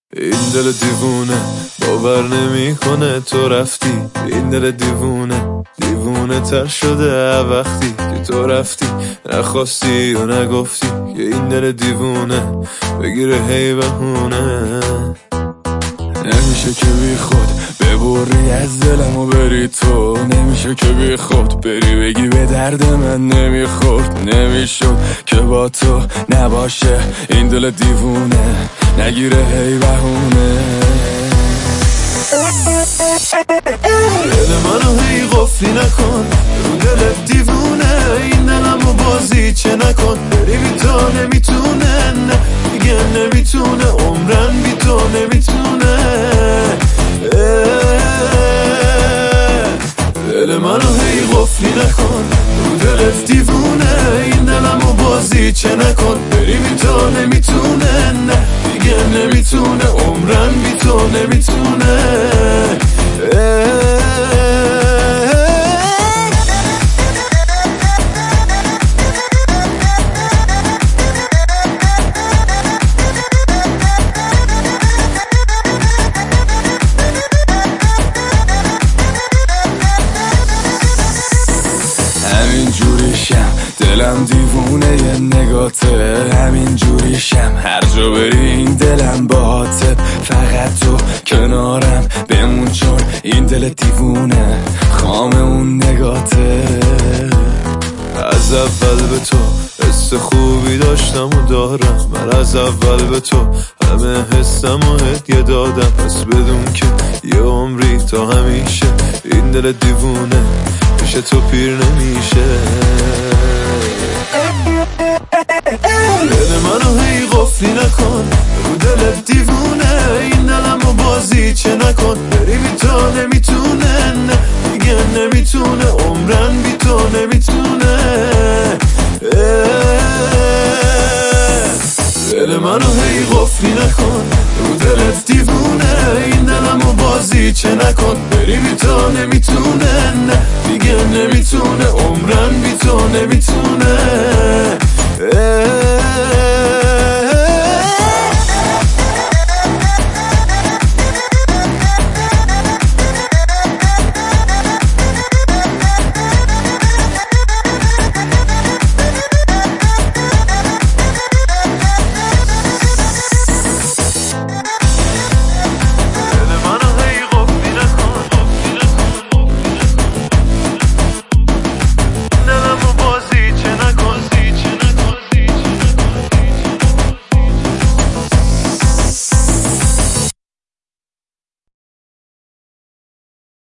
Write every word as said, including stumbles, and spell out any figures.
این دل دیوونه باور نمیکنه تو رفتی. این دل دیوونه دیوونه تر شده وقتی که تو رفتی. نخواستی و نگفتی که این دل دیوونه بگیره هی بهونه. نمیشه که بی خود ببری از دلم و بری تو. نمیشه که بی خود بری بگی به درد من نمیخورد. نمیشد که با تو نباشه این دل دیوونه نگیره هی بهونه. دل منو هی قفلی نکن رو دل دیوونه. این دلمو بازی چه نکن بری بی تو نمیتونه. نه دیگه نمیتونه عمرن بی تو نمیتونه. دل منو هی قفلی نکن رو دلت دیوونه. این دلمو بازی چه نکن بری بی تو نمیتونه. نه دیگه نمیتونه عمرن بی تو نمیتونه. همین جوریشم دلم دیوونه یه نگاته. همین جوریشم هر جا بری این دلم باته. فقط تو کنارم بمون چون این دل دیوونه خام اون نگاته. از اول به تو حس خوبی داشتم و دارم. من از اول به تو همه حسم و هدیه دادم. پس بدون که یه عمری تا همیشه این دل دیوونه میشه تو پیر نمیشه. دل منو هی قفلی نکن رو دلت دیوونه. این دلمو بازی چه نکن بری بی تو نمیتونه. نه دیگه نمیتونه عمرن بی تو نمیتونه. دل منو هی قفلی نکن رو دلت دیوونه. این دلمو بازی چه نکن بری بی تو نمیتونه. نه دیگه نمیتونه عمرن بی تو نمیتونه.